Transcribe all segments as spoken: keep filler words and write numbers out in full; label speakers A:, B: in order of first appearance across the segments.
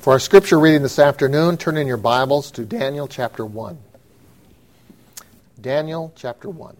A: For our scripture reading this afternoon, turn in your Bibles to Daniel chapter one. Daniel chapter one.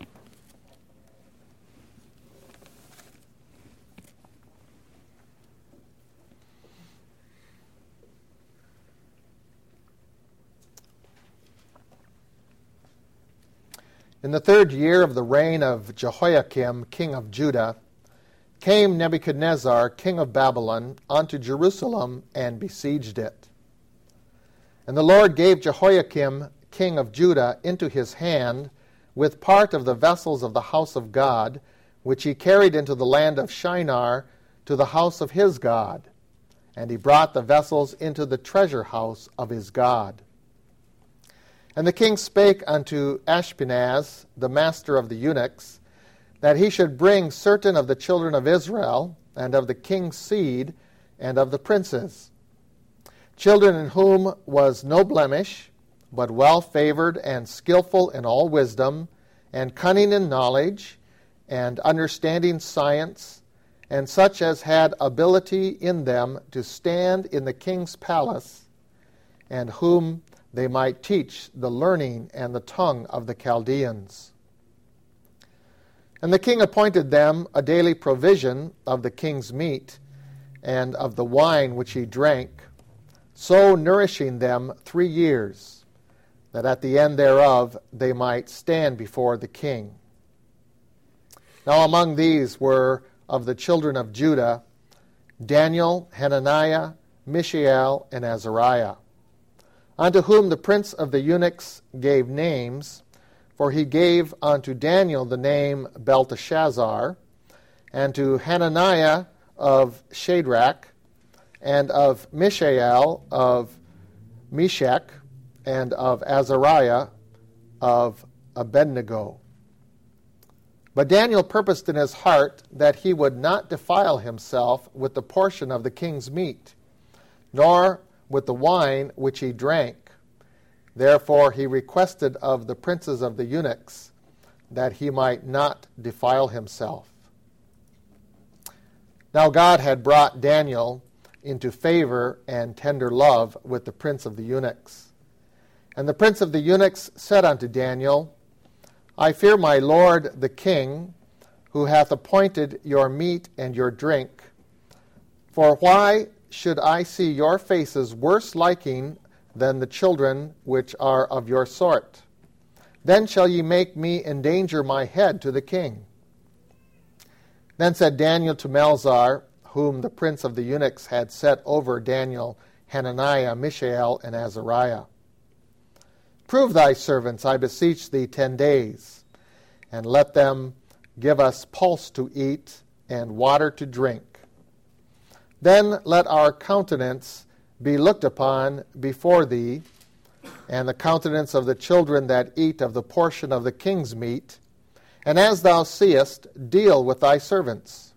A: In the third year of the reign of Jehoiakim, king of Judah, came Nebuchadnezzar, king of Babylon, unto Jerusalem and besieged it. And the Lord gave Jehoiakim, king of Judah, into his hand, with part of the vessels of the house of God, which he carried into the land of Shinar to the house of his God. And he brought the vessels into the treasure house of his God. And the king spake unto Ashpenaz, the master of the eunuchs, that he should bring certain of the children of Israel, and of the king's seed, and of the princes, children in whom was no blemish, but well favored and skillful in all wisdom, and cunning in knowledge, and understanding science, and such as had ability in them to stand in the king's palace, and whom they might teach the learning and the tongue of the Chaldeans. And the king appointed them a daily provision of the king's meat and of the wine which he drank, so nourishing them three years, that at the end thereof they might stand before the king. Now among these were of the children of Judah Daniel, Hananiah, Mishael, and Azariah, unto whom the prince of the eunuchs gave names, for he gave unto Daniel the name Belteshazzar, and to Hananiah of Shadrach, and of Mishael of Meshach, and of Azariah of Abednego. But Daniel purposed in his heart that he would not defile himself with the portion of the king's meat, nor with the wine which he drank. Therefore he requested of the princes of the eunuchs that he might not defile himself. Now God had brought Daniel into favor and tender love with the prince of the eunuchs. And the prince of the eunuchs said unto Daniel, I fear my lord the king, who hath appointed your meat and your drink. For why should I see your faces worse liking than the children which are of your sort? Then shall ye make me endanger my head to the king. Then said Daniel to Melzar, whom the prince of the eunuchs had set over Daniel, Hananiah, Mishael, and Azariah, Prove thy servants, I beseech thee, ten days, and let them give us pulse to eat and water to drink. Then let our countenance be looked upon before thee, and the countenance of the children that eat of the portion of the king's meat, and as thou seest, deal with thy servants.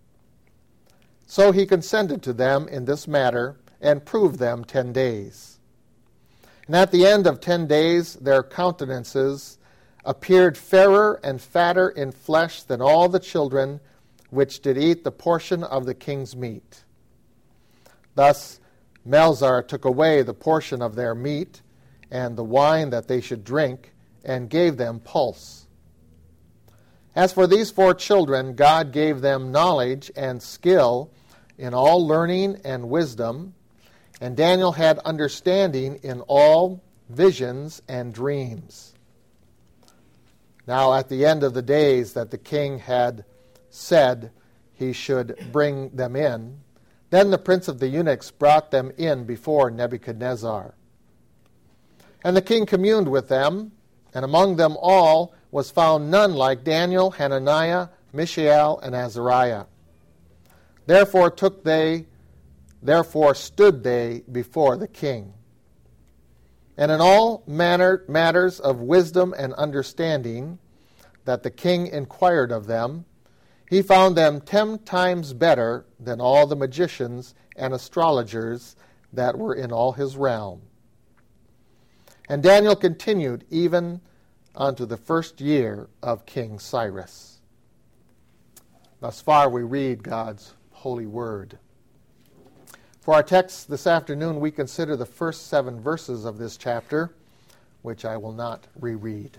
A: So he consented to them in this matter, and proved them ten days. And at the end of ten days their countenances appeared fairer and fatter in flesh than all the children which did eat the portion of the king's meat. Thus Melzar took away the portion of their meat and the wine that they should drink, and gave them pulse. As for these four children, God gave them knowledge and skill in all learning and wisdom, and Daniel had understanding in all visions and dreams. Now at the end of the days that the king had said he should bring them in, then the prince of the eunuchs brought them in before Nebuchadnezzar. And the king communed with them, and among them all was found none like Daniel, Hananiah, Mishael, and Azariah. Therefore took they, therefore stood they before the king. And in all manner matters of wisdom and understanding that the king inquired of them, he found them ten times better than all the magicians and astrologers that were in all his realm. And Daniel continued even unto the first year of King Cyrus. Thus far we read God's holy word. For our text this afternoon, we consider the first seven verses of this chapter, which I will not reread.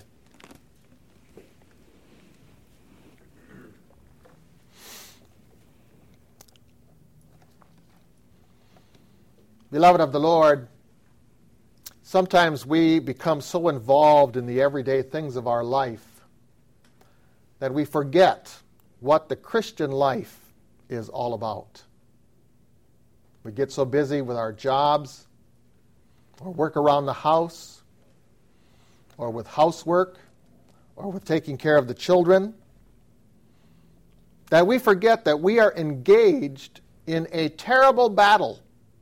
A: Beloved of the Lord, sometimes we become so involved in the everyday things of our life that we forget what the Christian life is all about. We get so busy with our jobs, or work around the house, or with housework, or with taking care of the children, that we forget that we are engaged in a terrible battle.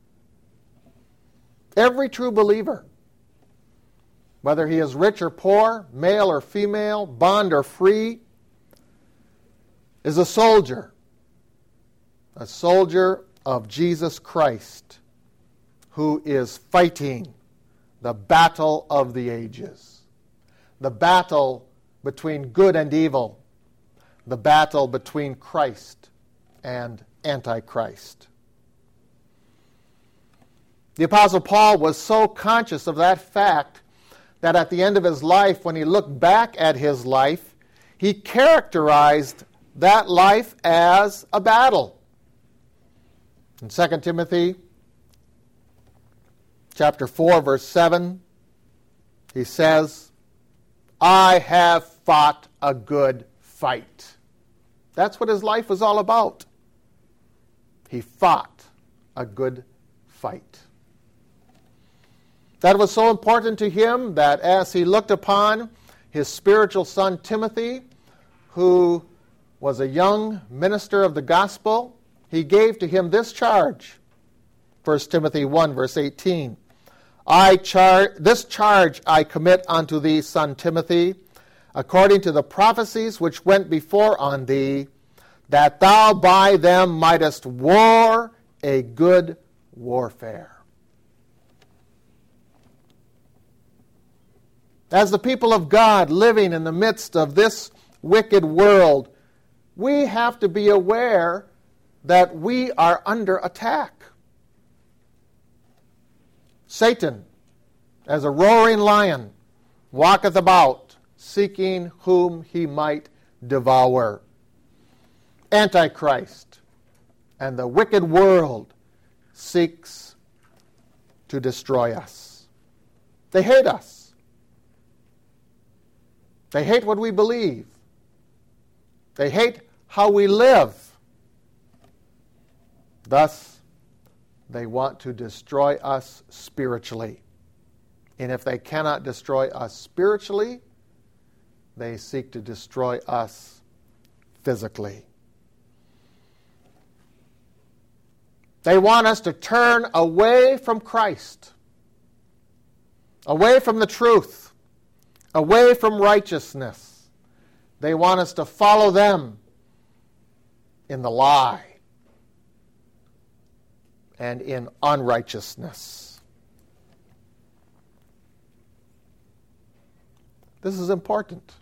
A: Every true believer, whether he is rich or poor, male or female, bond or free, is a soldier, a soldier of Jesus Christ, who is fighting the battle of the ages, the battle between good and evil, the battle between Christ and Antichrist. The Apostle Paul was so conscious of that fact that at the end of his life, when he looked back at his life, he characterized that life as a battle. In Second Timothy chapter four, verse seven, he says, I have fought a good fight. That's what his life was all about. He fought a good fight. That was so important to him that as he looked upon his spiritual son Timothy, who was a young minister of the gospel, he gave to him this charge. First Timothy one, verse eighteen. I char- this charge I commit unto thee, son Timothy, according to the prophecies which went before on thee, that thou by them mightest war a good warfare. As the people of God living in the midst of this wicked world, we have to be aware that we are under attack. Satan, as a roaring lion, walketh about, seeking whom he might devour. Antichrist and the wicked world seeks to destroy us. They hate us. They hate what we believe. They hate how we live. Thus, they want to destroy us spiritually. And if they cannot destroy us spiritually, they seek to destroy us physically. They want us to turn away from Christ, away from the truth, away from righteousness. They want us to follow them in the lie and in unrighteousness. This is important.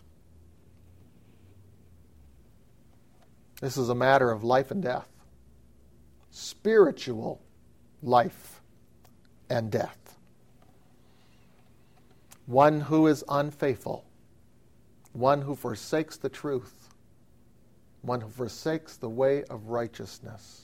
A: This is a matter of life and death. Spiritual life and death. One who is unfaithful, one who forsakes the truth, one who forsakes the way of righteousness,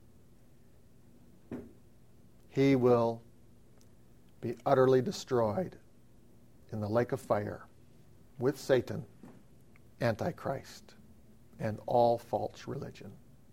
A: he will be utterly destroyed in the lake of fire with Satan, Antichrist, and all false religion.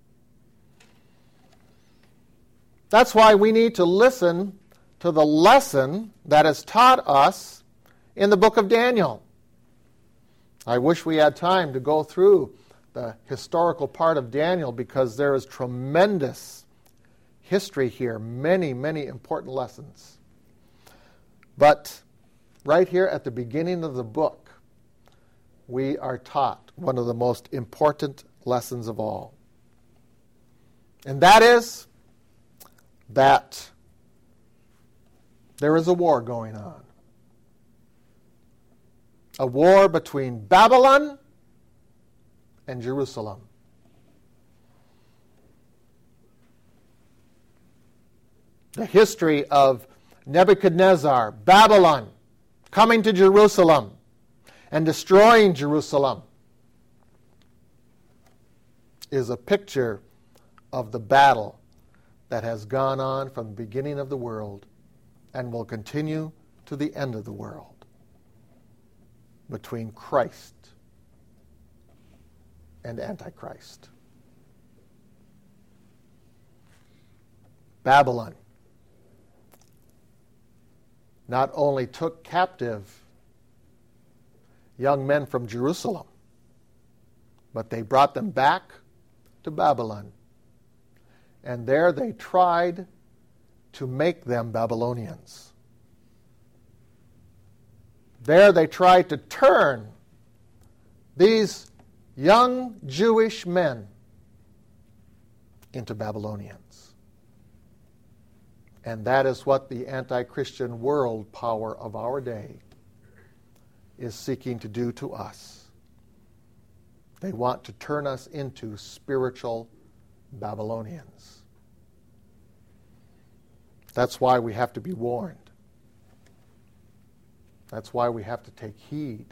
A: That's why we need to listen to the lesson that is taught us in the book of Daniel. I wish we had time to go through the historical part of Daniel because there is tremendous history here, many, many important lessons. But right here at the beginning of the book, we are taught one of the most important lessons of all. And that is that there is a war going on. A war between Babylon and Jerusalem. the history of Nebuchadnezzar, Babylon, coming to Jerusalem and destroying Jerusalem, is a picture of the battle that has gone on from the beginning of the world and will continue to the end of the world between Christ and Antichrist. Babylon not only took captive young men from Jerusalem, but they brought them back to Babylon. And there they tried to make them Babylonians. There they tried to turn these young Jewish men into Babylonians. And that is what the anti-Christian world power of our day is seeking to do to us. They want to turn us into spiritual Babylonians. That's why we have to be warned. That's why we have to take heed.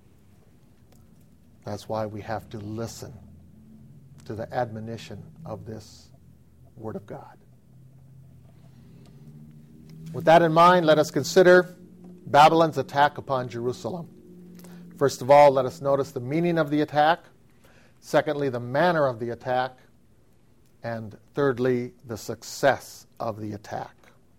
A: That's why we have to listen to the admonition of this Word of God. With that in mind, let us consider Babylon's attack upon Jerusalem. First of all, let us notice the meaning of the attack. Secondly, the manner of the attack. And thirdly, the success of the attack.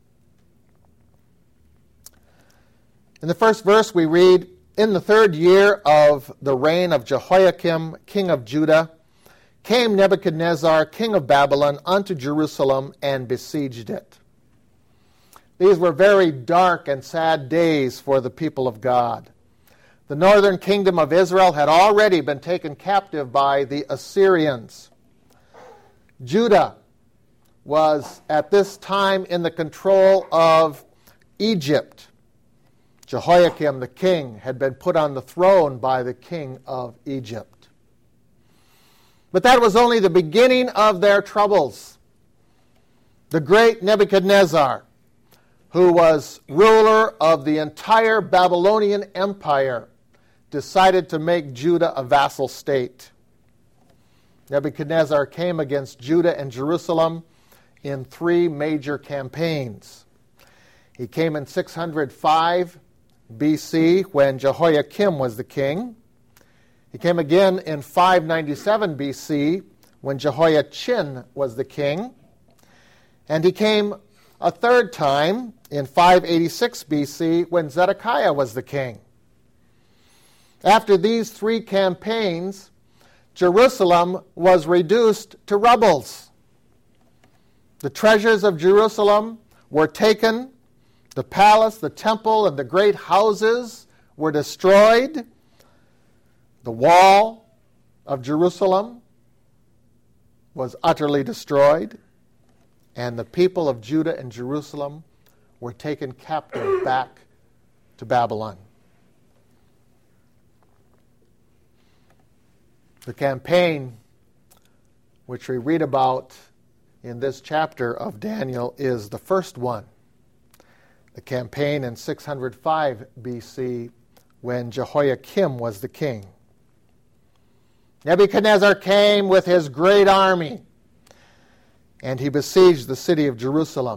A: In the first verse we read, "In the third year of the reign of Jehoiakim, king of Judah, came Nebuchadnezzar, king of Babylon, unto Jerusalem and besieged it." These were very dark and sad days for the people of God. The northern kingdom of Israel had already been taken captive by the Assyrians. Judah was at this time in the control of Egypt. Jehoiakim, the king, had been put on the throne by the king of Egypt. But that was only the beginning of their troubles. The great Nebuchadnezzar, who was ruler of the entire Babylonian Empire, decided to make Judah a vassal state. Nebuchadnezzar came against Judah and Jerusalem in three major campaigns. He came in six hundred five B C when Jehoiakim was the king. He came again in five ninety-seven B C when Jehoiachin was the king. And he came a third time in five eighty-six B C when Zedekiah was the king. After these three campaigns, Jerusalem was reduced to rubbles. The treasures of Jerusalem were taken. The palace, the temple, and the great houses were destroyed. The wall of Jerusalem was utterly destroyed. And the people of Judah and Jerusalem were taken captive back to Babylon. The campaign which we read about in this chapter of Daniel is the first one. The campaign in six hundred five B C when Jehoiakim was the king. Nebuchadnezzar came with his great army, and he besieged the city of Jerusalem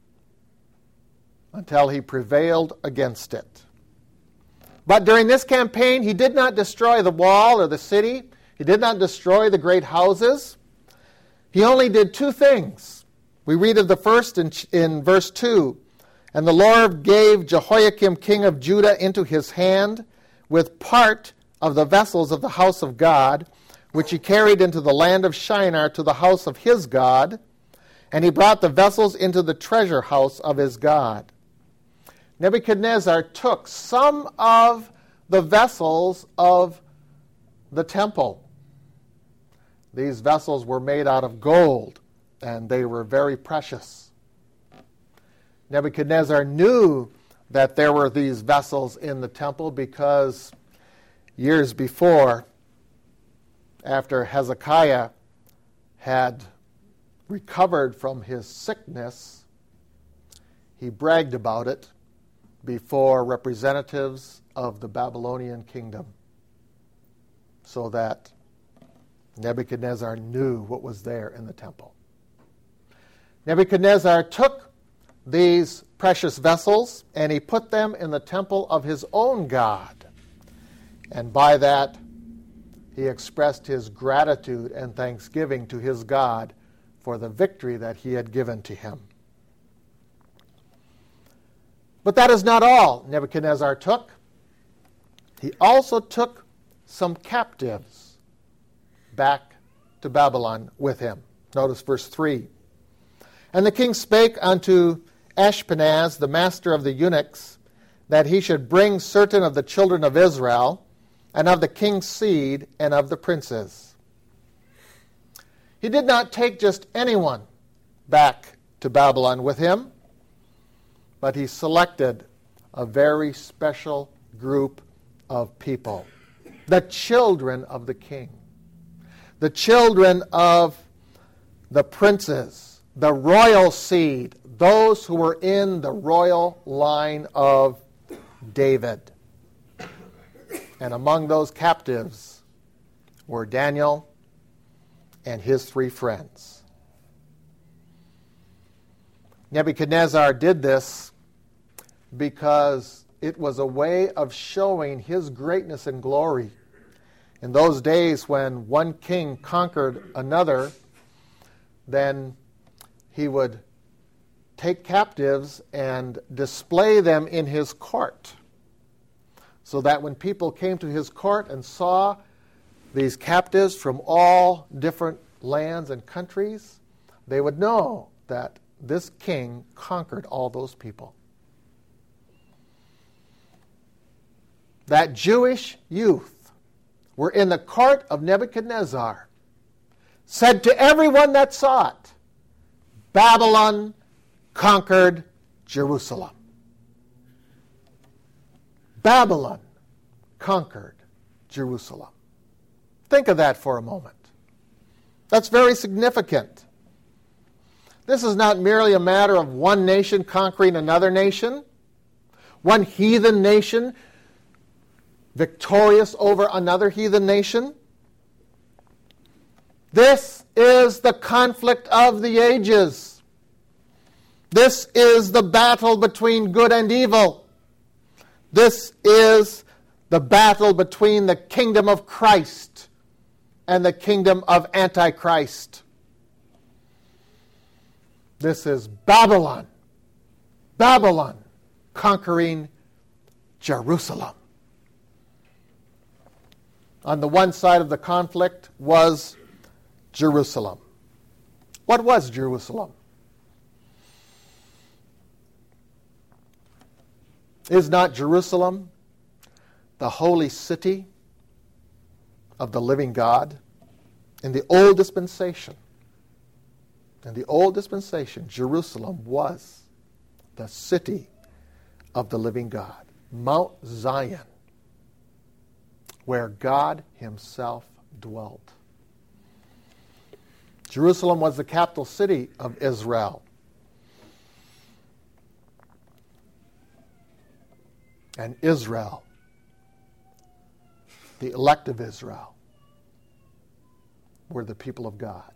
A: until he prevailed against it. But during this campaign, he did not destroy the wall or the city. He did not destroy the great houses. He only did two things. We read of the first in, in verse two. "And the Lord gave Jehoiakim king of Judah into his hand with part of the vessels of the house of God, which he carried into the land of Shinar to the house of his God. And he brought the vessels into the treasure house of his God." Nebuchadnezzar took some of the vessels of the temple. These vessels were made out of gold, and they were very precious. Nebuchadnezzar knew that there were these vessels in the temple because years before, after Hezekiah had recovered from his sickness, he bragged about it before representatives of the Babylonian kingdom, so that Nebuchadnezzar knew what was there in the temple. Nebuchadnezzar took these precious vessels and he put them in the temple of his own God. And by that, he expressed his gratitude and thanksgiving to his God for the victory that he had given to him. But that is not all Nebuchadnezzar took. He also took some captives back to Babylon with him. Notice verse three. And the king spake unto Ashpenaz, the master of the eunuchs, that he should bring certain of the children of Israel, and of the king's seed, and of the princes. He did not take just anyone back to Babylon with him, but he selected a very special group of people, the children of the king, the children of the princes, the royal seed, those who were in the royal line of David. And among those captives were Daniel and his three friends. Nebuchadnezzar did this because it was a way of showing his greatness and glory. In those days when one king conquered another, then he would take captives and display them in his court, so that when people came to his court and saw these captives from all different lands and countries, they would know that this king conquered all those people. That Jewish youth were in the court of Nebuchadnezzar, said to everyone that saw it, Babylon conquered Jerusalem. Babylon conquered Jerusalem. Think of that for a moment. That's very significant. This is not merely a matter of one nation conquering another nation, one heathen nation victorious over another heathen nation. This is the conflict of the ages. This is the battle between good and evil. This is the battle between the kingdom of Christ and the kingdom of Antichrist. This is Babylon. Babylon conquering Jerusalem. On the one side of the conflict was Jerusalem. What was Jerusalem? Is not Jerusalem the holy city of the living God? In the old dispensation, in the old dispensation, Jerusalem was the city of the living God, Mount Zion, where God himself dwelt. Jerusalem was the capital city of Israel. And Israel, the elect of Israel, were the people of God.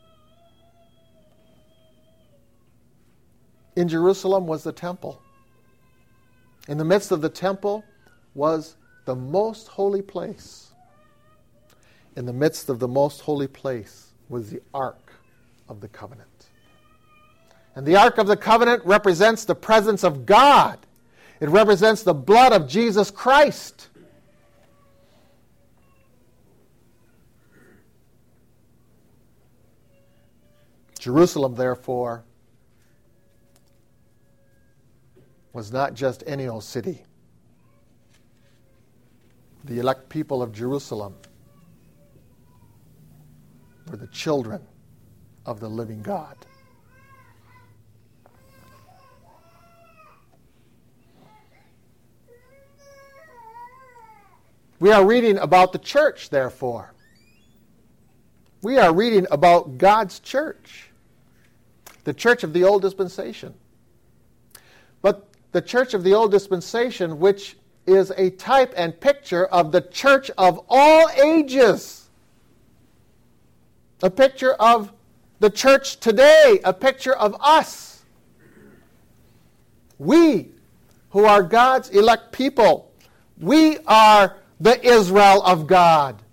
A: In Jerusalem was the temple. In the midst of the temple was the most holy place. In the midst of the most holy place was the Ark of the Covenant. And the Ark of the Covenant represents the presence of God. It represents the blood of Jesus Christ. Jerusalem, therefore, was not just any old city. The elect people of Jerusalem were the children of the living God. We are reading about the church, therefore. We are reading about God's church, the church of the old dispensation. the church of the old dispensation, which is a type and picture of the church of all ages. A picture of the church today, a picture of us. We, who are God's elect people, we are the Israel of God.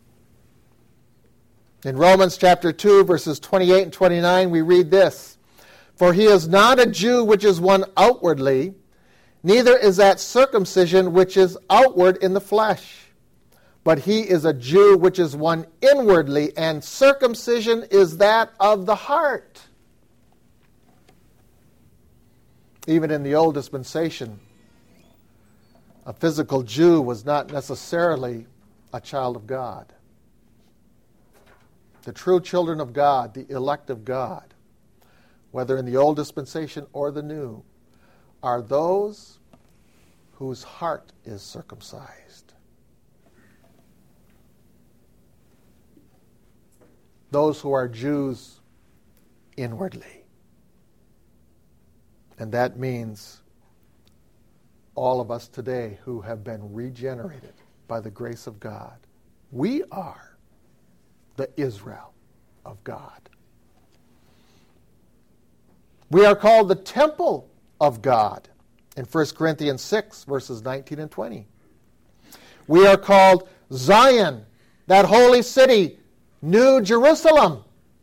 A: In Romans chapter two, verses twenty-eight and twenty-nine, we read this: "For he is not a Jew which is one outwardly, neither is that circumcision which is outward in the flesh. But he is a Jew which is one inwardly, and circumcision is that of the heart." Even in the old dispensation, a physical Jew was not necessarily a child of God. The true children of God, the elect of God, whether in the old dispensation or the new, are those whose heart is circumcised. Those who are Jews inwardly. And that means all of us today who have been regenerated by the grace of God. We are the Israel of God. We are called the temple of God in First Corinthians six, verses nineteen and twenty. We are called Zion, that holy city, New Jerusalem,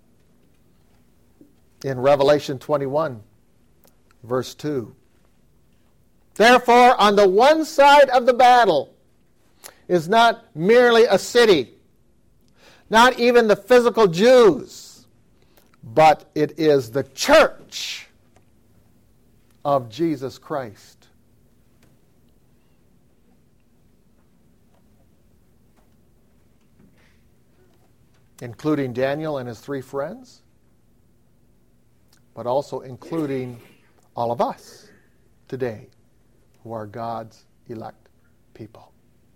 A: in Revelation twenty-one, verse two. Therefore, on the one side of the battle is not merely a city, not even the physical Jews, but it is the church of Jesus Christ. Including Daniel and his three friends, but also including all of us today who are God's elect people.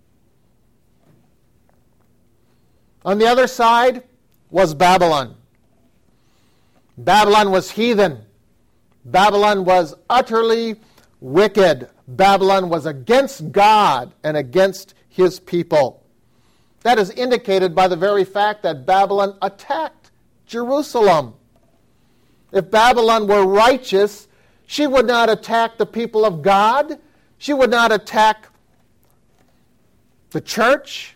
A: On the other side was Babylon. Babylon was heathen. Babylon was utterly wicked. Babylon was against God and against his people. That is indicated by the very fact that Babylon attacked Jerusalem. If Babylon were righteous, she would not attack the people of God. She would not attack the church.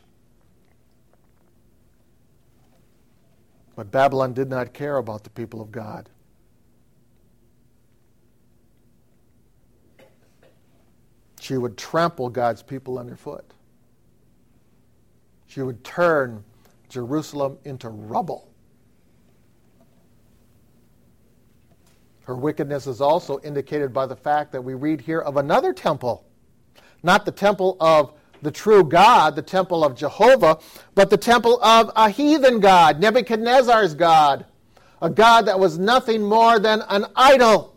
A: But Babylon did not care about the people of God. She would trample God's people underfoot. She would turn Jerusalem into rubble. Her wickedness is also indicated by the fact that we read here of another temple. Not the temple of the true God, the temple of Jehovah, but the temple of a heathen god, Nebuchadnezzar's god, a god that was nothing more than an idol.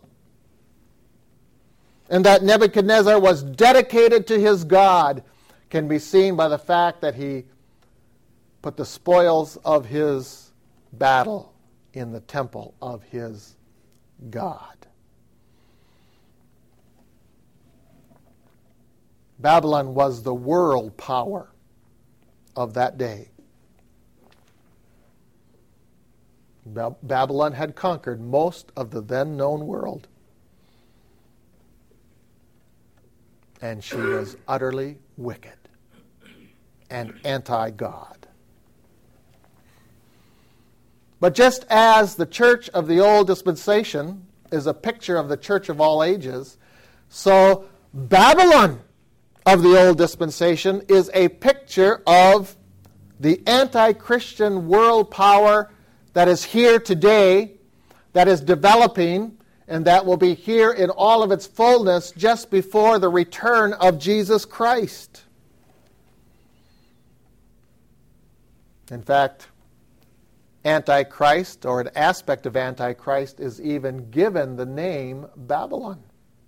A: And that Nebuchadnezzar was dedicated to his god can be seen by the fact that he put the spoils of his battle in the temple of his God. Babylon was the world power of that day. Ba- Babylon had conquered most of the then known world. And she was utterly wicked and anti-God. But just as the church of the old dispensation is a picture of the church of all ages, so Babylon of the old dispensation is a picture of the anti-Christian world power that is here today, that is developing, and that will be here in all of its fullness just before the return of Jesus Christ. In fact, Antichrist, or an aspect of Antichrist, is even given the name Babylon.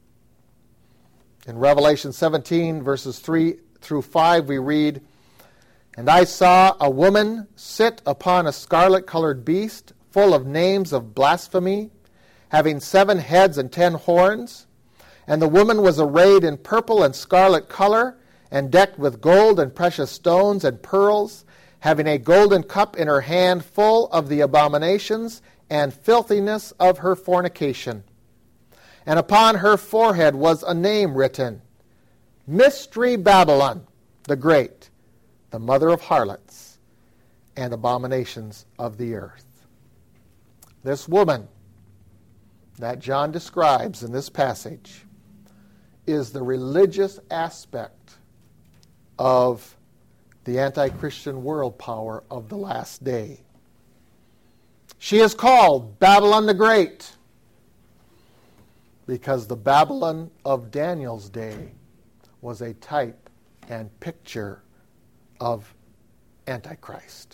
A: In Revelation seventeen, verses three through five, we read, "And I saw a woman sit upon a scarlet-colored beast, full of names of blasphemy, having seven heads and ten horns, And the woman was arrayed in purple and scarlet color, and decked with gold and precious stones and pearls, having a golden cup in her hand full of the abominations and filthiness of her fornication. And upon her forehead was a name written, Mystery Babylon the Great, the mother of harlots and abominations of the earth. This woman that John describes in this passage is the religious aspect of the anti-Christian world power of the last day. She is called Babylon the Great because the Babylon of Daniel's day was a type and picture of Antichrist.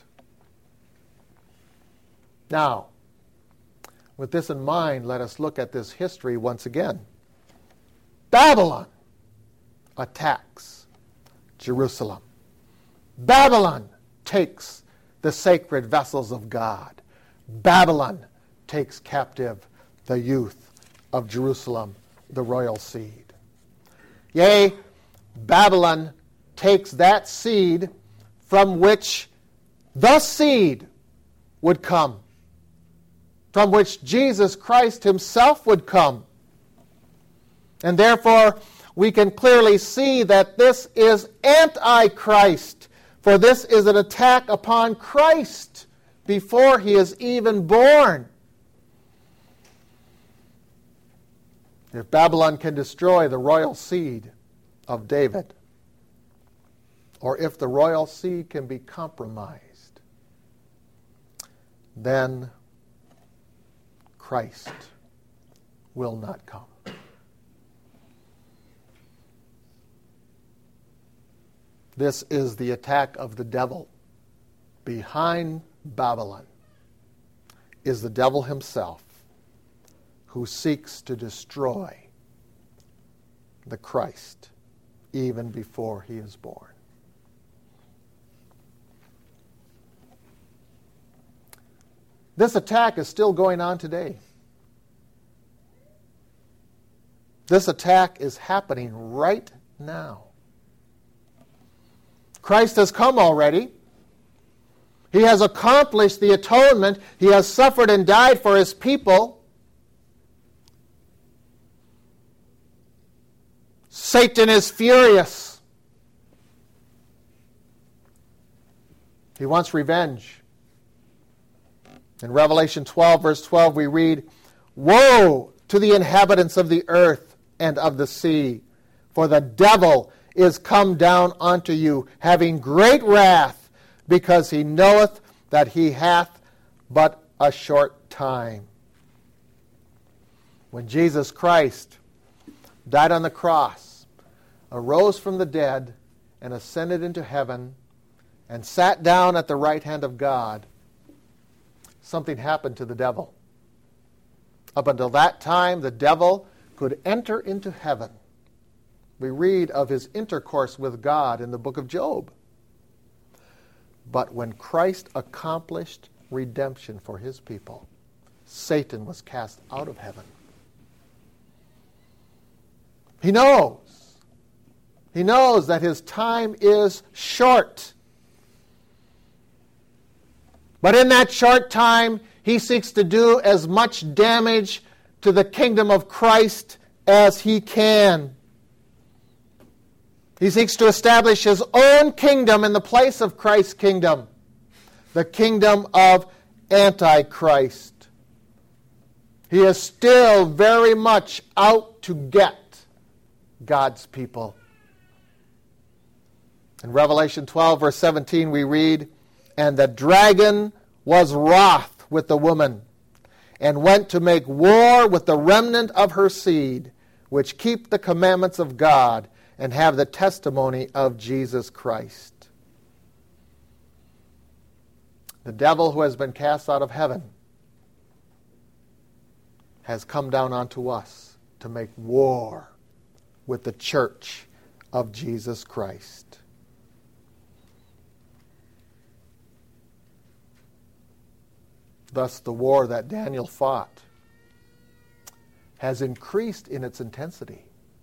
A: Now, with this in mind, let us look at this history once again. Babylon attacks Jerusalem. Babylon takes the sacred vessels of God. Babylon takes captive the youth of Jerusalem, the royal seed. Yea, Babylon takes that seed from which the seed would come, from which Jesus Christ himself would come. And therefore, we can clearly see that this is Antichrist, for this is an attack upon Christ before he is even born. If Babylon can destroy the royal seed of David, or if the royal seed can be compromised, then Christ will not come. This is the attack of the devil. Behind Babylon is the devil himself, who seeks to destroy the Christ even before he is born. This attack is still going on today. This attack is happening right now. Christ has come already. He has accomplished the atonement. He has suffered and died for his people. Satan is furious. He wants revenge. In Revelation twelve, verse twelve, we read, Woe to the inhabitants of the earth and of the sea, for the devil is come down unto you, having great wrath, because he knoweth that he hath but a short time. When Jesus Christ died on the cross, arose from the dead, and ascended into heaven, and sat down at the right hand of God, something happened to the devil. Up until that time, the devil could enter into heaven. We read of his intercourse with God in the book of Job. But when Christ accomplished redemption for his people, Satan was cast out of heaven. He knows. He knows that his time is short. But in that short time, he seeks to do as much damage to the kingdom of Christ as he can. He seeks to establish his own kingdom in the place of Christ's kingdom, the kingdom of Antichrist. He is still very much out to get God's people. In Revelation twelve, verse seventeen, we read, And the dragon was wroth with the woman, and went to make war with the remnant of her seed, which keep the commandments of God, and have the testimony of Jesus Christ. The devil who has been cast out of heaven has come down onto us to make war with the church of Jesus Christ. Thus, the war that Daniel fought has increased in its intensity.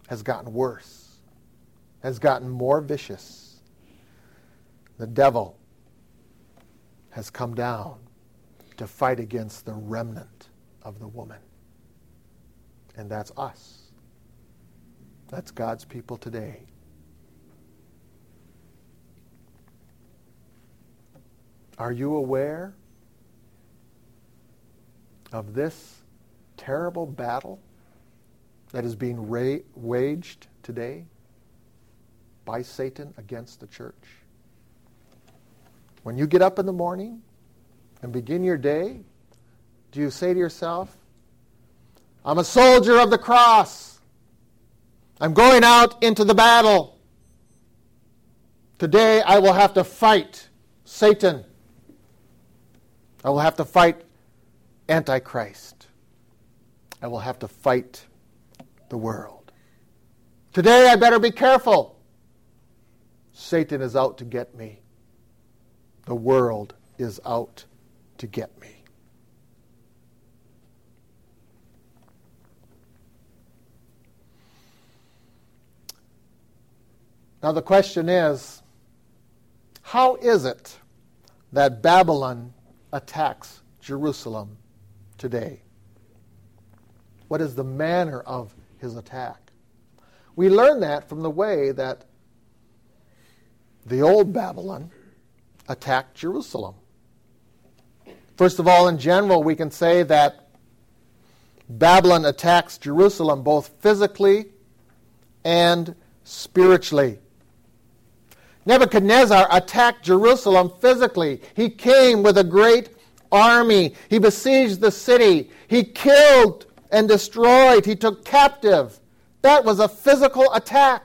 A: has gotten worse, has gotten more vicious. The devil has come down to fight against the remnant of the woman. And that's us. That's God's people today. Are you aware of this terrible battle that is being ra- waged today by Satan against the church? When you get up in the morning and begin your day, do you say to yourself, I'm a soldier of the cross. I'm going out into the battle. Today I will have to fight Satan. I will have to fight Antichrist. I will have to fight the world. Today I better be careful. Satan is out to get me. The world is out to get me. Now the question is, how is it that Babylon attacks Jerusalem today? What is the manner of his attack? We learn that from the way that the old Babylon attacked Jerusalem. First of all, in general, we can say that Babylon attacks Jerusalem both physically and spiritually. Nebuchadnezzar attacked Jerusalem physically. He came with a great army. He besieged the city. He killed and destroyed. He took captive. That was a physical attack.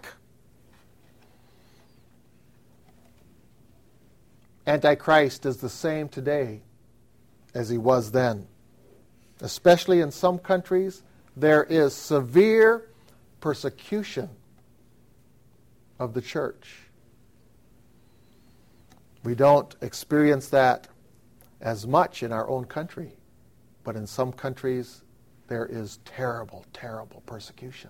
A: Antichrist is the same today as he was then. Especially in some countries, there is severe persecution of the church. We don't experience that as much in our own country, but in some countries there is terrible, terrible persecution.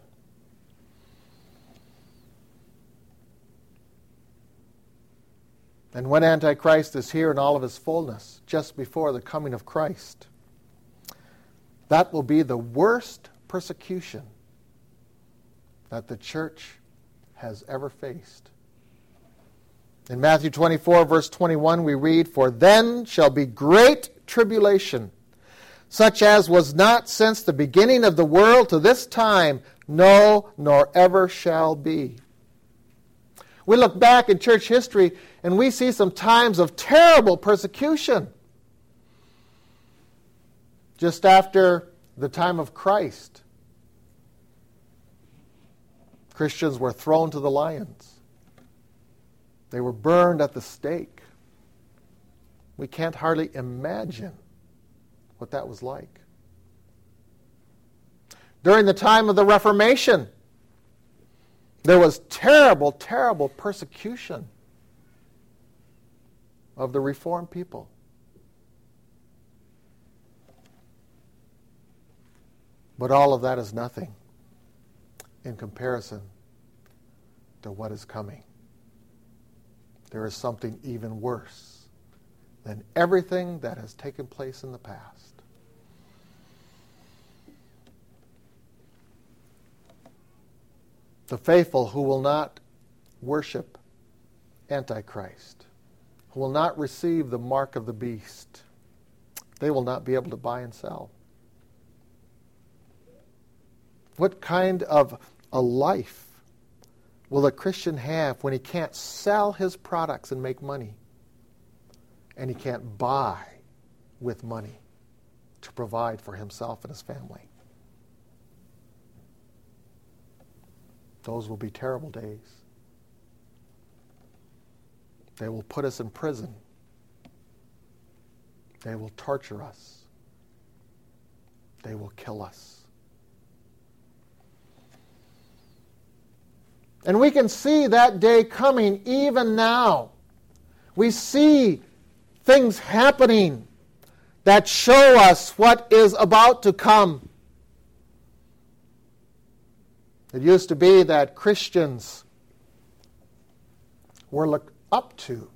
A: And when Antichrist is here in all of his fullness, just before the coming of Christ, that will be the worst persecution that the church has ever faced. In Matthew twenty-four, verse twenty-one, we read, For then shall be great tribulation, such as was not since the beginning of the world to this time, no, nor ever shall be. We look back in church history and we see some times of terrible persecution. Just after the time of Christ, Christians were thrown to the lions. They were burned at the stake. We can't hardly imagine what that was like. During the time of the Reformation, there was terrible, terrible persecution of the Reformed people. But all of that is nothing in comparison to what is coming. There is something even worse than everything that has taken place in the past. The faithful who will not worship Antichrist, who will not receive the mark of the beast, they will not be able to buy and sell. What kind of a life will a Christian have when he can't sell his products and make money, and he can't buy with money to provide for himself and his family? Those will be terrible days. They will put us in prison. They will torture us. They will kill us. And we can see that day coming even now. We see things happening that show us what is about to come. It used to be that Christians were looked up to.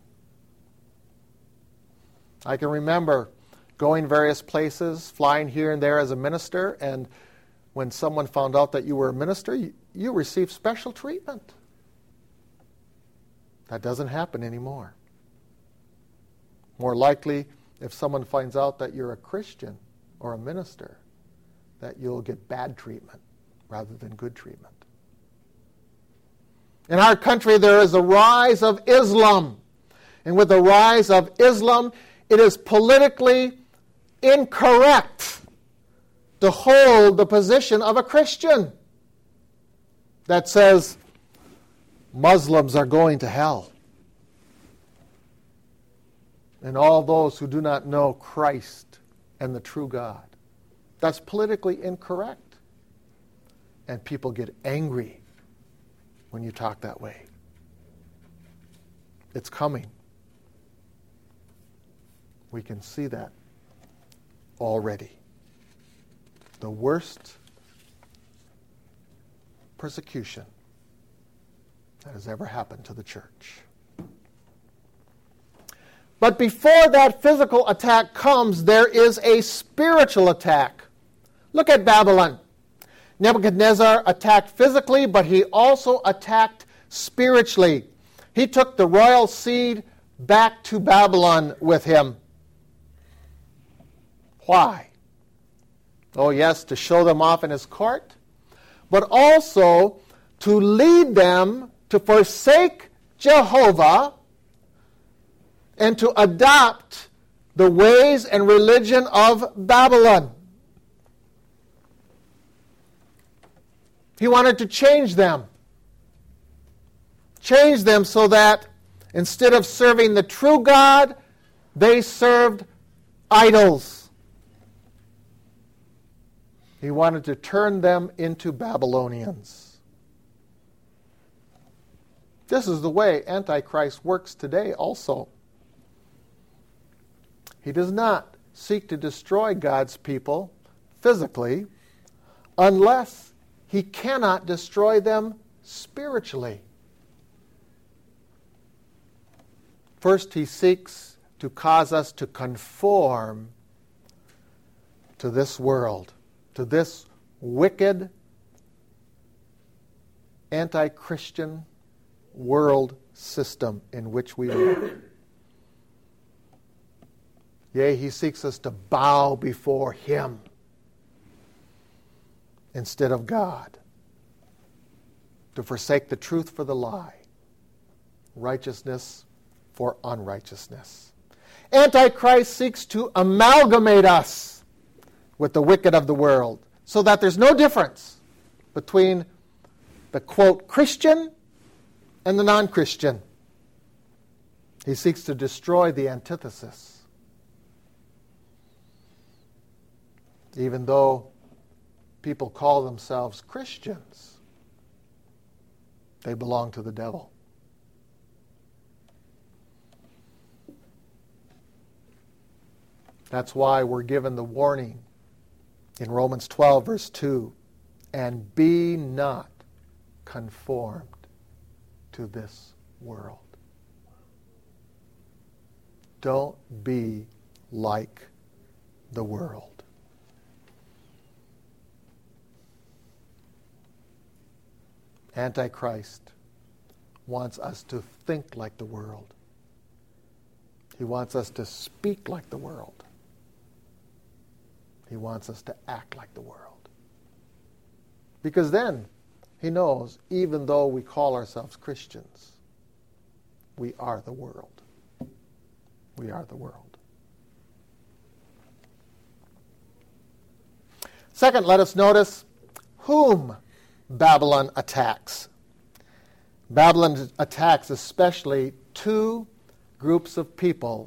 A: I can remember going various places, flying here and there as a minister, and when someone found out that you were a minister, you, you received special treatment. That doesn't happen anymore. More likely, if someone finds out that you're a Christian or a minister, that you'll get bad treatment rather than good treatment. In our country, there is a rise of Islam. And with the rise of Islam, it is politically incorrect to hold the position of a Christian that says Muslims are going to hell. And all those who do not know Christ and the true God. That's politically incorrect. And people get angry when you talk that way. It's coming. We can see that already. The worst persecution that has ever happened to the church. But before that physical attack comes, there is a spiritual attack. Look at Babylon. Nebuchadnezzar attacked physically, but he also attacked spiritually. He took the royal seed back to Babylon with him. Why? Oh yes, to show them off in his court, but also to lead them to forsake Jehovah and to adopt the ways and religion of Babylon. He wanted to change them. Change them so that instead of serving the true God, they served idols. He wanted to turn them into Babylonians. This is the way Antichrist works today also. He does not seek to destroy God's people physically unless he cannot destroy them spiritually. First, he seeks to cause us to conform to this world, to this wicked, anti-Christian world system in which we live. Yea, he seeks us to bow before him instead of God, to forsake the truth for the lie, righteousness for unrighteousness. Antichrist seeks to amalgamate us with the wicked of the world so that there's no difference between the, quote, Christian and the non-Christian. He seeks to destroy the antithesis. Even though people call themselves Christians, they belong to the devil. That's why we're given the warning in Romans twelve, verse two, and be not conformed to this world. Don't be like the world. Antichrist wants us to think like the world. He wants us to speak like the world. He wants us to act like the world. Because then he knows, even though we call ourselves Christians, we are the world. We are the world. Second, let us notice whom Babylon attacks. Babylon attacks especially two groups of people.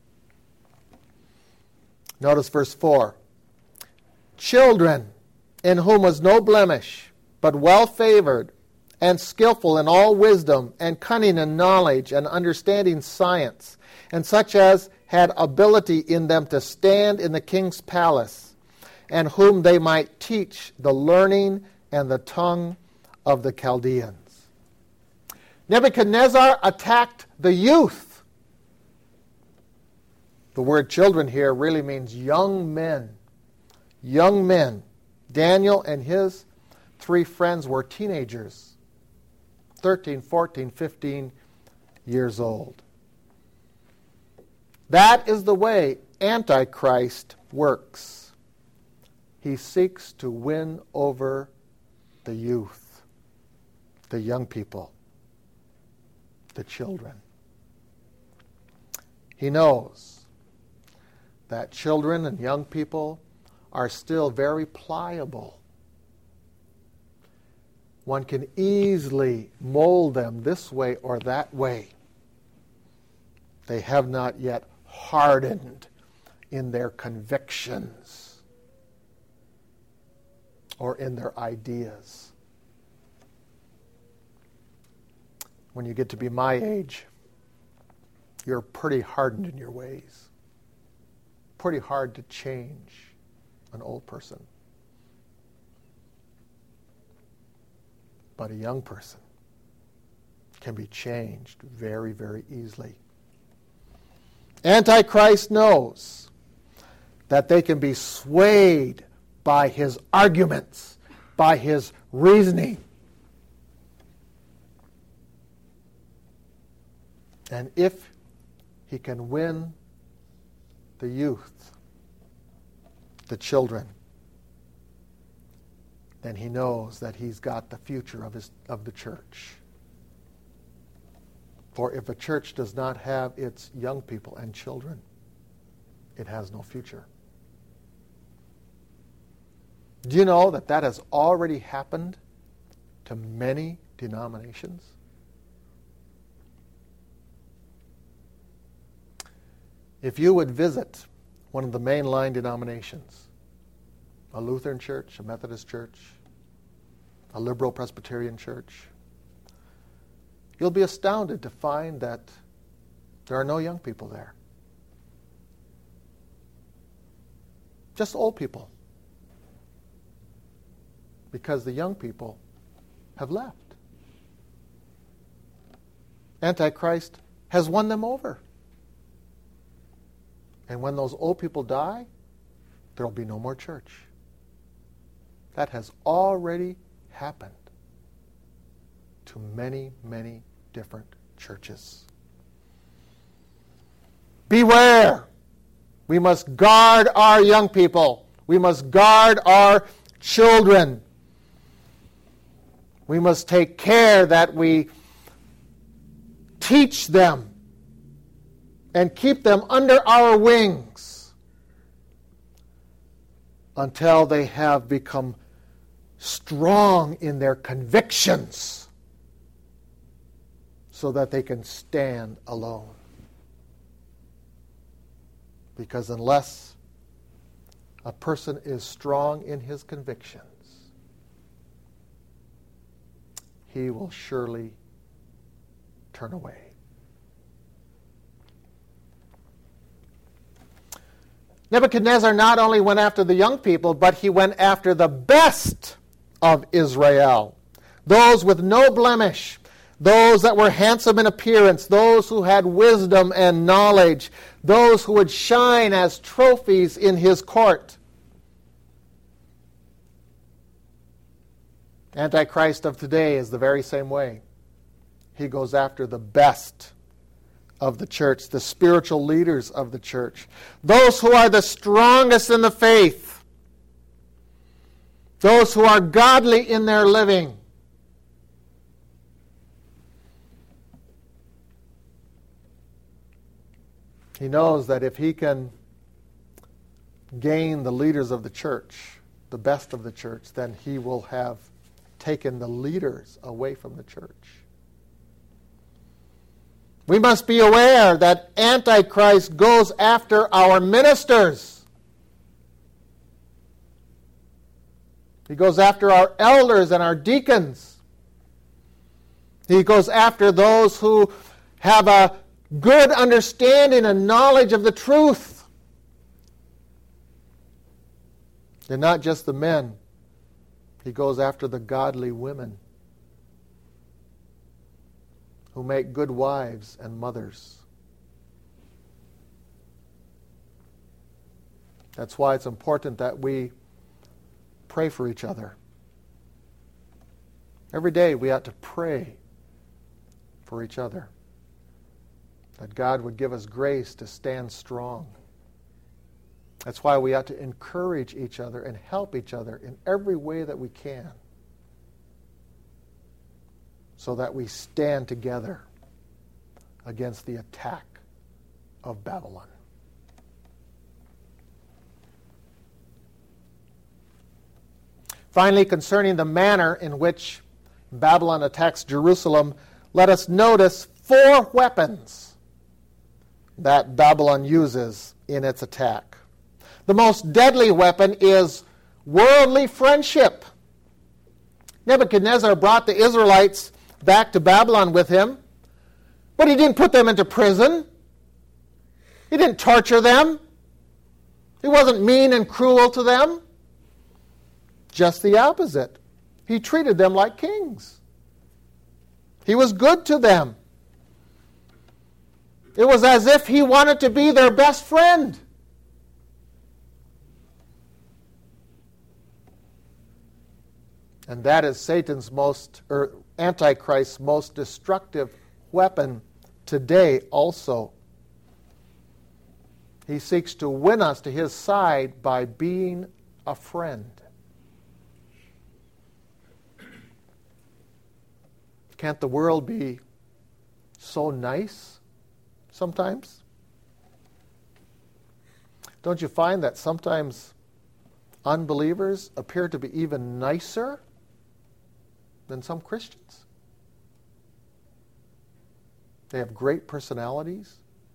A: Notice verse four. Children, in whom was no blemish, but well favored, and skillful in all wisdom, and cunning in knowledge, and understanding science, and such as had ability in them to stand in the king's palace, and whom they might teach the learning and the tongue of the Chaldeans. Nebuchadnezzar attacked the youth. The word children here really means young men. Young men. Daniel and his three friends were teenagers, thirteen, fourteen, fifteen years old. That is the way Antichrist works. He seeks to win over the youth, the young people, the children. He knows that children and young people are still very pliable. One can easily mold them this way or that way. They have not yet hardened in their convictions or in their ideas. When you get to be my age, you're pretty hardened in your ways. Pretty hard to change an old person. But a young person can be changed very, very easily. Antichrist knows that they can be swayed by his arguments, by his reasoning. And if he can win the youth, the children, then he knows that he's got the future of his of the church. For if a church does not have its young people and children, it has no future. Do you know that that has already happened to many denominations? If you would visit one of the mainline denominations, a Lutheran church, a Methodist church, a liberal Presbyterian church, you'll be astounded to find that there are no young people there. Just old people. Because the young people have left. Antichrist has won them over. And when those old people die, there will be no more church. That has already happened to many, many different churches. Beware! We must guard our young people. We must guard our children. We must take care that we teach them and keep them under our wings until they have become strong in their convictions so that they can stand alone. Because unless a person is strong in his convictions, he will surely turn away. Nebuchadnezzar not only went after the young people, but he went after the best of Israel. Those with no blemish, those that were handsome in appearance, those who had wisdom and knowledge, those who would shine as trophies in his court. Antichrist of today is the very same way. He goes after the best of the church, the spiritual leaders of the church, those who are the strongest in the faith, those who are godly in their living. He knows that if he can gain the leaders of the church, the best of the church, then he will have taken the leaders away from the church. We must be aware that Antichrist goes after our ministers. He goes after our elders and our deacons. He goes after those who have a good understanding and knowledge of the truth. They're not just the men. He goes after the godly women who make good wives and mothers. That's why it's important that we pray for each other. Every day we ought to pray for each other, that God would give us grace to stand strong. That's why we ought to encourage each other and help each other in every way that we can, so that we stand together against the attack of Babylon. Finally, concerning the manner in which Babylon attacks Jerusalem, let us notice four weapons that Babylon uses in its attack. The most deadly weapon is worldly friendship. Nebuchadnezzar brought the Israelites back to Babylon with him, but he didn't put them into prison. He didn't torture them. He wasn't mean and cruel to them. Just the opposite. He treated them like kings. He was good to them. It was as if he wanted to be their best friend. And that is Satan's most, or Antichrist's most destructive weapon today also. He seeks to win us to his side by being a friend. Can't the world be so nice sometimes? Don't you find that sometimes unbelievers appear to be even nicer than some Christians? They have great personalities.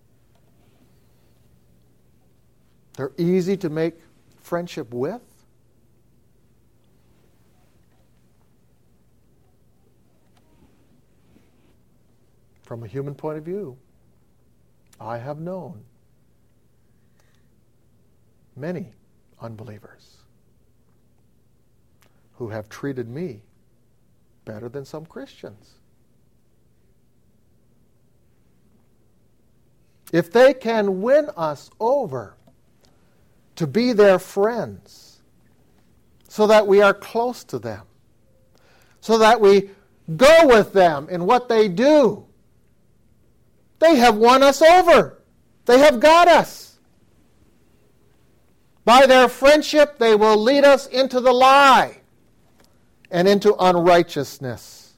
A: They're easy to make friendship with. From a human point of view, I have known many unbelievers who have treated me better than some Christians. If they can win us over to be their friends, so that we are close to them, so that we go with them in what they do, they have won us over. They have got us. By their friendship, they will lead us into the lie and into unrighteousness.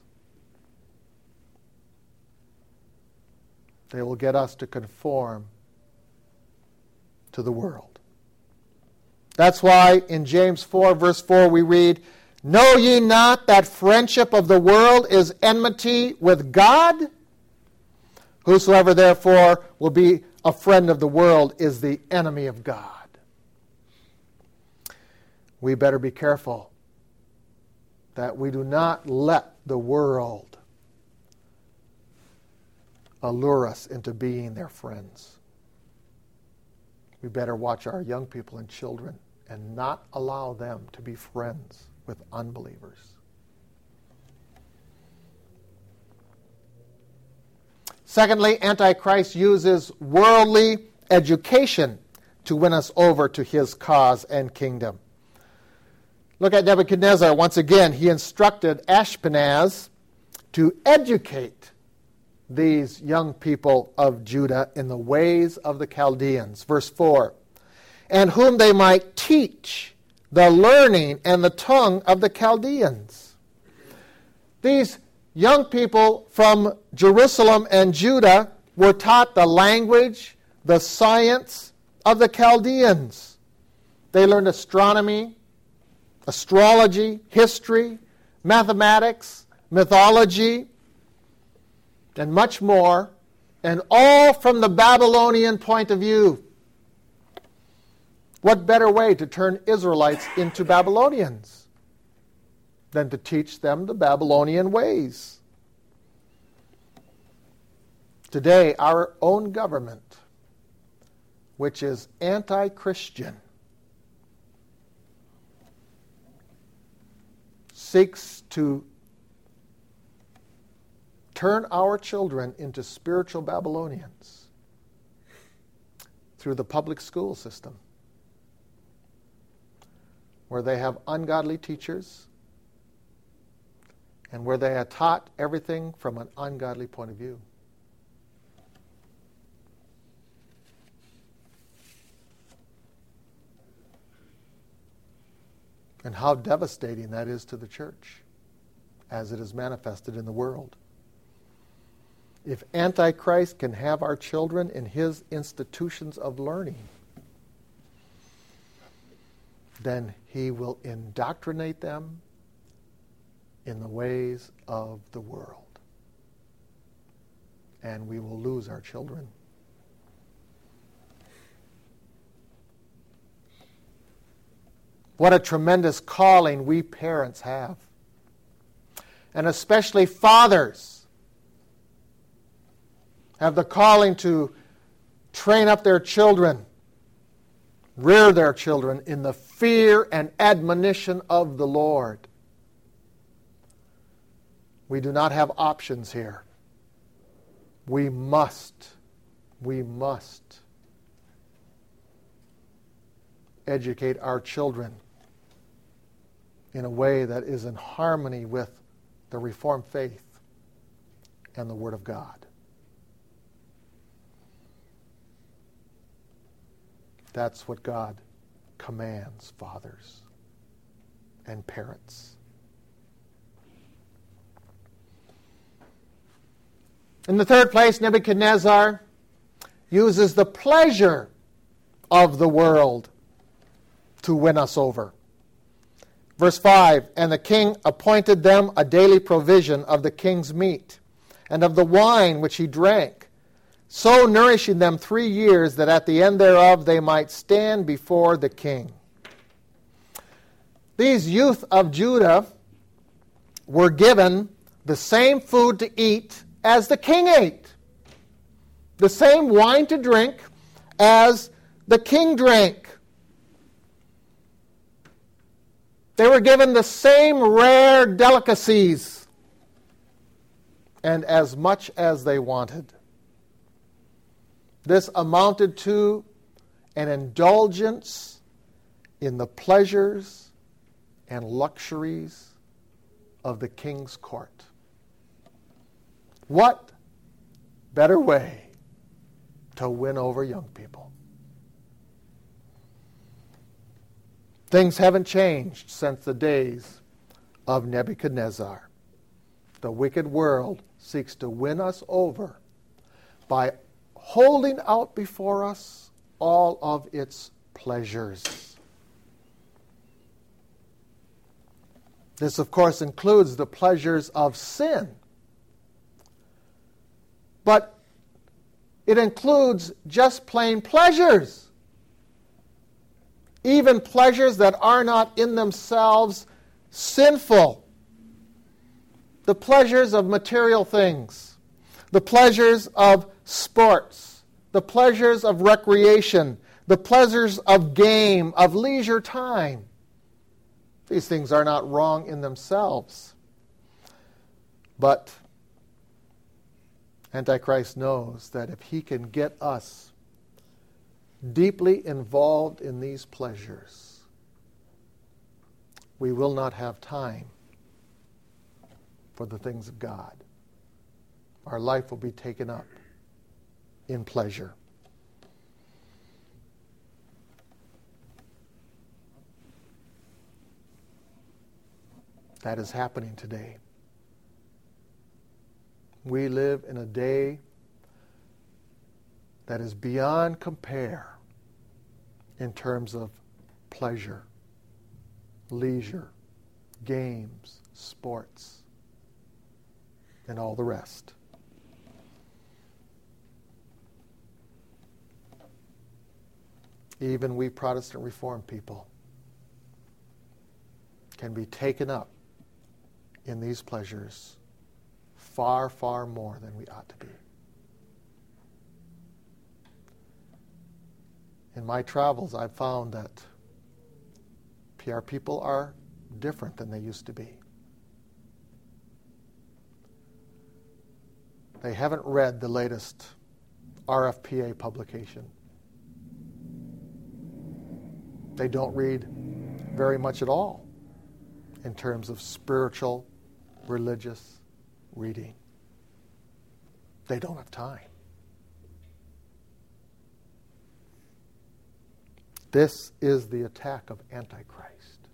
A: They will get us to conform to the world. That's why in James four, verse four, we read, "Know ye not that friendship of the world is enmity with God? Whosoever therefore will be a friend of the world is the enemy of God." We better be careful that we do not let the world allure us into being their friends. We better watch our young people and children and not allow them to be friends with unbelievers. Secondly, Antichrist uses worldly education to win us over to his cause and kingdom. Look at Nebuchadnezzar. Once again, he instructed Ashpenaz to educate these young people of Judah in the ways of the Chaldeans. Verse four, "And whom they might teach the learning and the tongue of the Chaldeans." These young people from Jerusalem and Judah were taught the language, the science of the Chaldeans. They learned astronomy, astrology, history, mathematics, mythology, and much more, and all from the Babylonian point of view. What better way to turn Israelites into Babylonians than to teach them the Babylonian ways? Today, our own government, which is anti-Christian, seeks to turn our children into spiritual Babylonians through the public school system, where they have ungodly teachers and where they are taught everything from an ungodly point of view. And how devastating that is to the church as it is manifested in the world. If Antichrist can have our children in his institutions of learning, then he will indoctrinate them in the ways of the world. And we will lose our children. What a tremendous calling we parents have. And especially fathers have the calling to train up their children, rear their children in the fear and admonition of the Lord. We do not have options here. We must, we must educate our children in a way that is in harmony with the Reformed faith and the Word of God. That's what God commands fathers and parents. In the third place, Nebuchadnezzar uses the pleasure of the world to win us over. Verse five, and the king appointed them a daily provision of the king's meat and of the wine which he drank, so nourishing them three years that at the end thereof they might stand before the king. These youth of Judah were given the same food to eat as the king ate, the same wine to drink as the king drank. They were given the same rare delicacies and as much as they wanted. This amounted to an indulgence in the pleasures and luxuries of the king's court. What better way to win over young people? Things haven't changed since the days of Nebuchadnezzar. The wicked world seeks to win us over by holding out before us all of its pleasures. This, of course, includes the pleasures of sin. But it includes just plain pleasures. Even pleasures that are not in themselves sinful. The pleasures of material things. The pleasures of sports. The pleasures of recreation. The pleasures of game, of leisure time. These things are not wrong in themselves. But Antichrist knows that if he can get us deeply involved in these pleasures, we will not have time for the things of God. Our life will be taken up in pleasure. That is happening today. We live in a day that is beyond compare in terms of pleasure, leisure, games, sports, and all the rest. Even we Protestant Reformed people can be taken up in these pleasures far, far more than we ought to be. In my travels, I've found that P R people are different than they used to be. they haven't read the latest R F P A publication. They don't read very much at all in terms of spiritual, religious reading. They don't have time. This is the attack of Antichrist.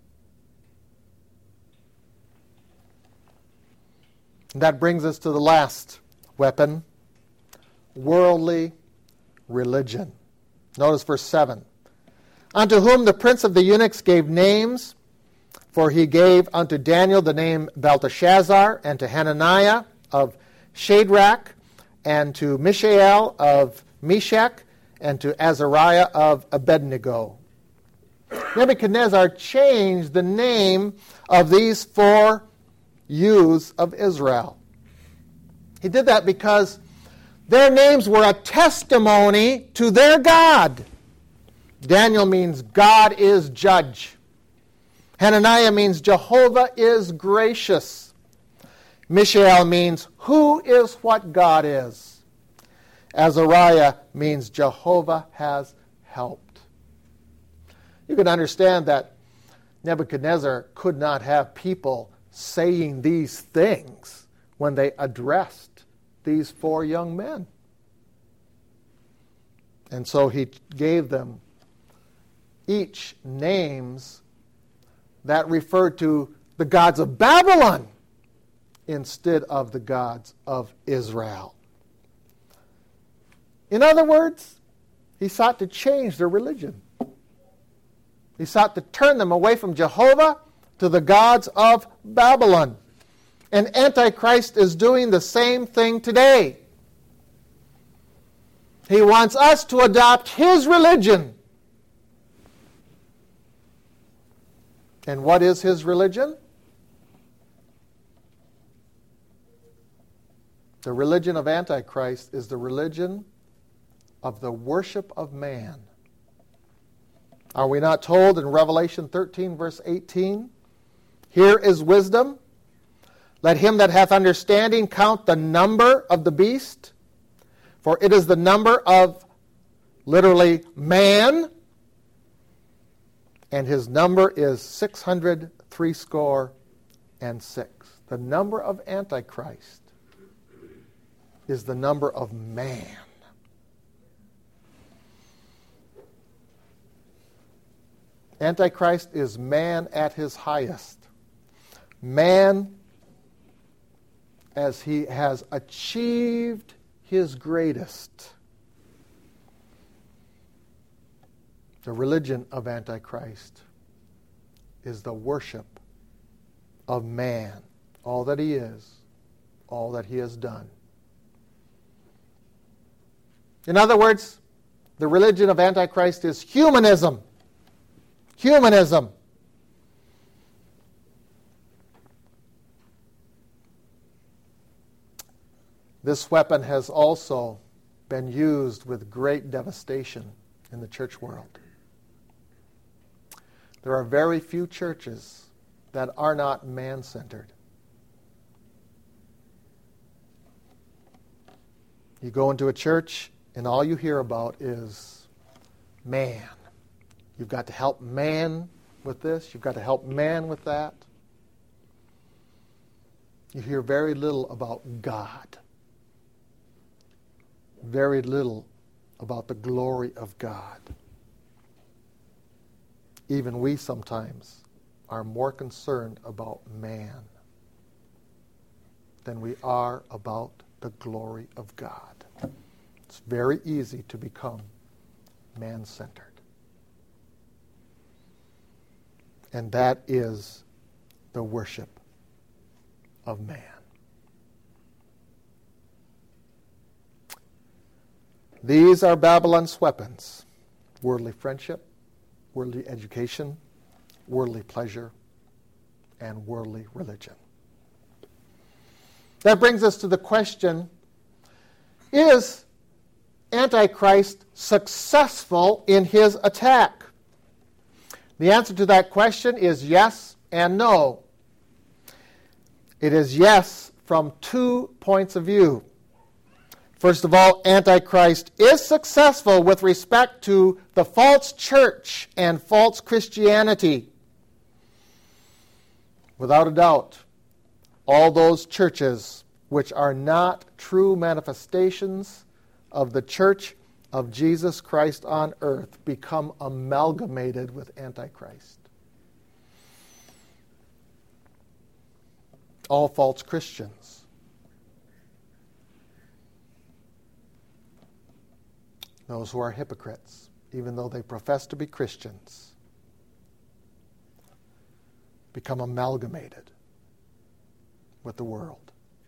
A: And that brings us to the last weapon, worldly religion. Notice verse seven. Unto whom the prince of the eunuchs gave names, for he gave unto Daniel the name Belteshazzar, and to Hananiah of Shadrach, and to Mishael of Meshach, and to Azariah of Abednego. Nebuchadnezzar changed the name of these four youths of Israel. He did that because their names were a testimony to their God. Daniel means God is judge. Hananiah means Jehovah is gracious. Mishael means who is what God is. Azariah means Jehovah has helped. You can understand that Nebuchadnezzar could not have people saying these things when they addressed these four young men. And so he gave them each names that referred to the gods of Babylon instead of the gods of Israel. In other words, he sought to change their religion. He sought to turn them away from Jehovah to the gods of Babylon. And Antichrist is doing the same thing today. He wants us to adopt his religion. And what is his religion? The religion of Antichrist is the religion of the worship of man. Are we not told in Revelation thirteen, verse eighteen, here is wisdom. Let him that hath understanding count the number of the beast, for it is the number of, literally, man, and his number is six hundred threescore and six. The number of Antichrist is the number of man. Antichrist is man at his highest. Man as he has achieved his greatest. The religion of Antichrist is the worship of man, all that he is, all that he has done. In other words, the religion of Antichrist is humanism. Humanism. This weapon has also been used with great devastation in the church world. There are very few churches that are not man-centered. You go into a church and all you hear about is man. You've got to help man with this. You've got to help man with that. You hear very little about God. Very little about the glory of God. Even we sometimes are more concerned about man than we are about the glory of God. It's very easy to become man-centered. And that is the worship of man. These are Babylon's weapons: worldly friendship, worldly education, worldly pleasure, and worldly religion. That brings us to the question, is Antichrist successful in his attack? The answer to that question is yes and no. It is yes from two points of view. First of all, Antichrist is successful with respect to the false church and false Christianity. Without a doubt, all those churches which are not true manifestations of the church of Jesus Christ on earth become amalgamated with Antichrist. All false Christians. Those who are hypocrites, even though they profess to be Christians, become amalgamated with the world.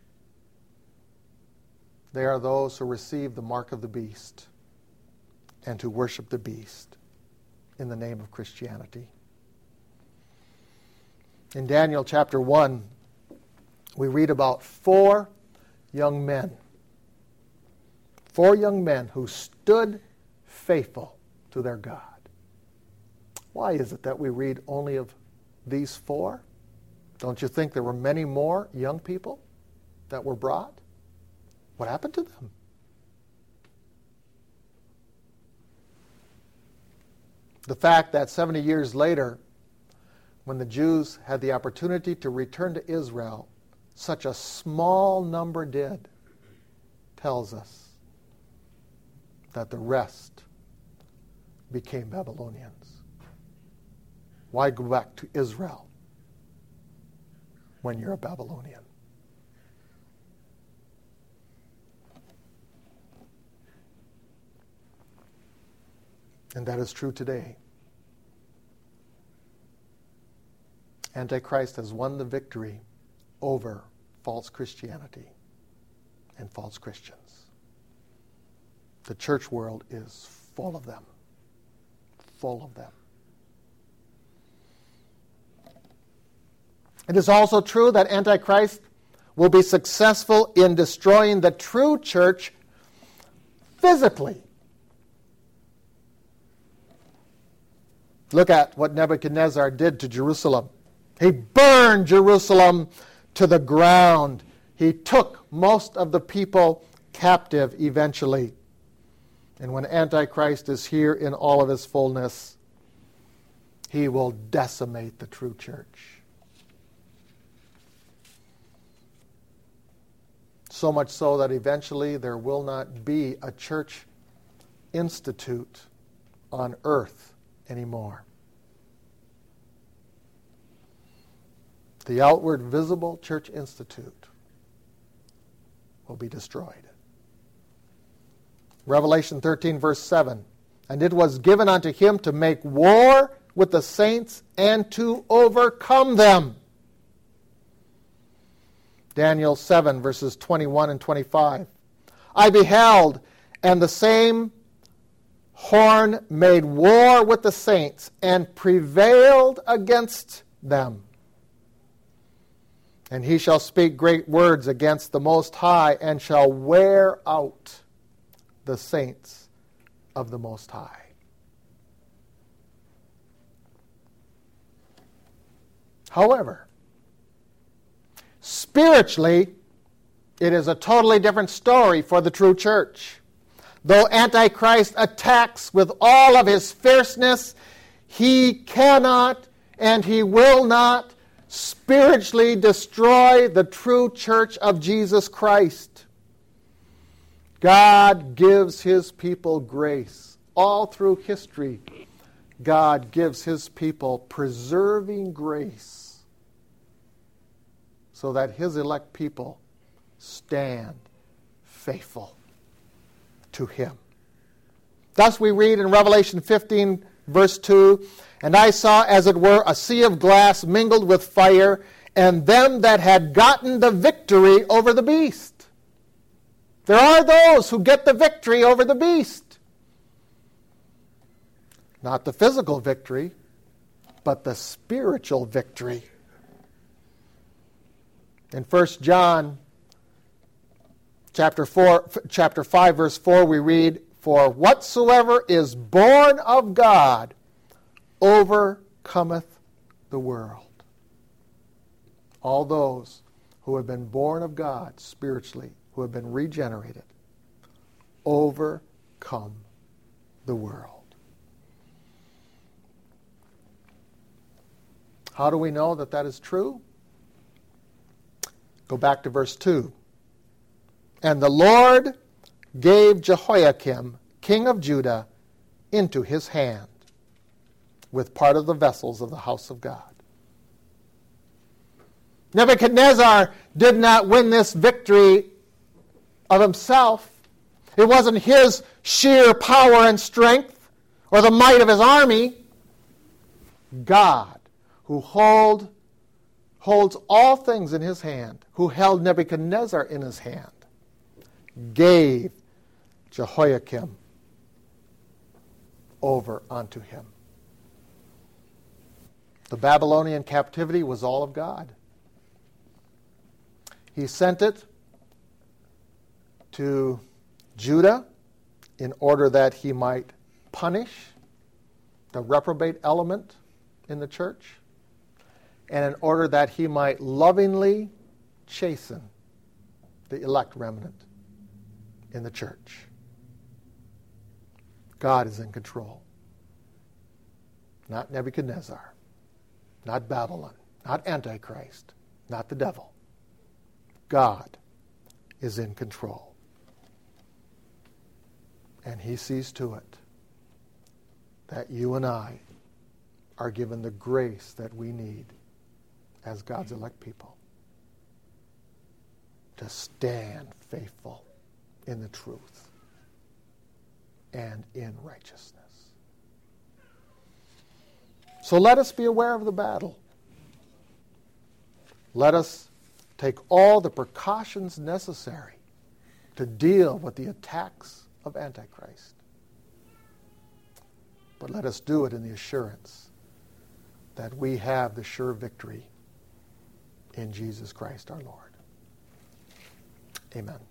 A: They are those who receive the mark of the beast and to worship the beast in the name of Christianity. In Daniel chapter one, we read about four young men. Four young men who stood faithful to their God. Why is it that we read only of these four? Don't you think there were many more young people that were brought? What happened to them? The fact that seventy years later, when the Jews had the opportunity to return to Israel, such a small number did, tells us that the rest became Babylonians. Why go back to Israel when you're a Babylonian? And that is true today. Antichrist has won the victory over false Christianity and false Christians. The church world is full of them. Full of them. It is also true that Antichrist will be successful in destroying the true church physically. Look at what Nebuchadnezzar did to Jerusalem. He burned Jerusalem to the ground. He took most of the people captive eventually. And when Antichrist is here in all of his fullness, he will decimate the true church. So much so that eventually there will not be a church institute on earth anymore. The outward visible church institute will be destroyed. Revelation thirteen, verse seven. And it was given unto him to make war with the saints and to overcome them. Daniel seven, verses twenty-one and twenty-five. I beheld, and the same horn made war with the saints and prevailed against them. And he shall speak great words against the Most High and shall wear out the saints of the Most High. However, spiritually, it is a totally different story for the true church. Though Antichrist attacks with all of his fierceness, he cannot and he will not spiritually destroy the true church of Jesus Christ. God gives his people grace. All through history, God gives his people preserving grace so that his elect people stand faithful to him. Thus we read in Revelation fifteen, verse two, and I saw, as it were, a sea of glass mingled with fire, and them that had gotten the victory over the beast. There are those who get the victory over the beast. Not the physical victory, but the spiritual victory. In First John chapter four, chapter five, verse four, we read, for whatsoever is born of God overcometh the world. All those who have been born of God spiritually, who have been regenerated, overcome the world. How do we know that that is true? Go back to verse two. And the Lord gave Jehoiakim, king of Judah, into his hand with part of the vessels of the house of God. Nebuchadnezzar did not win this victory of himself. It wasn't his sheer power and strength or the might of his army. God, who hold, holds all things in his hand, who held Nebuchadnezzar in his hand, gave Jehoiakim over unto him. The Babylonian captivity was all of God. He sent it to Judah in order that he might punish the reprobate element in the church, and in order that he might lovingly chasten the elect remnant in the church. God is in control. Not Nebuchadnezzar, not Babylon, not Antichrist, not the devil. God is in control. And he sees to it that you and I are given the grace that we need as God's elect people to stand faithful in the truth and in righteousness. So let us be aware of the battle. Let us take all the precautions necessary to deal with the attacks of Antichrist. But let us do it in the assurance that we have the sure victory in Jesus Christ our Lord. Amen.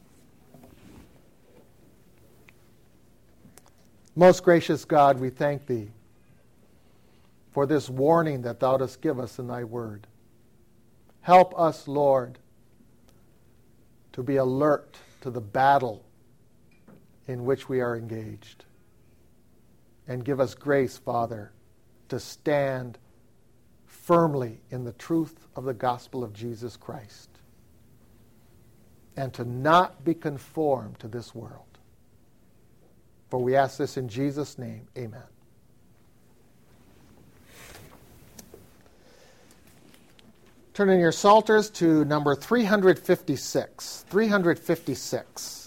A: Most gracious God, we thank thee for this warning that thou dost give us in thy word. Help us, Lord, to be alert to the battle in which we are engaged. And give us grace, Father, to stand firmly in the truth of the gospel of Jesus Christ and to not be conformed to this world. For we ask this in Jesus' name. Amen. Turn in your Psalters to number three fifty-six. three fifty-six.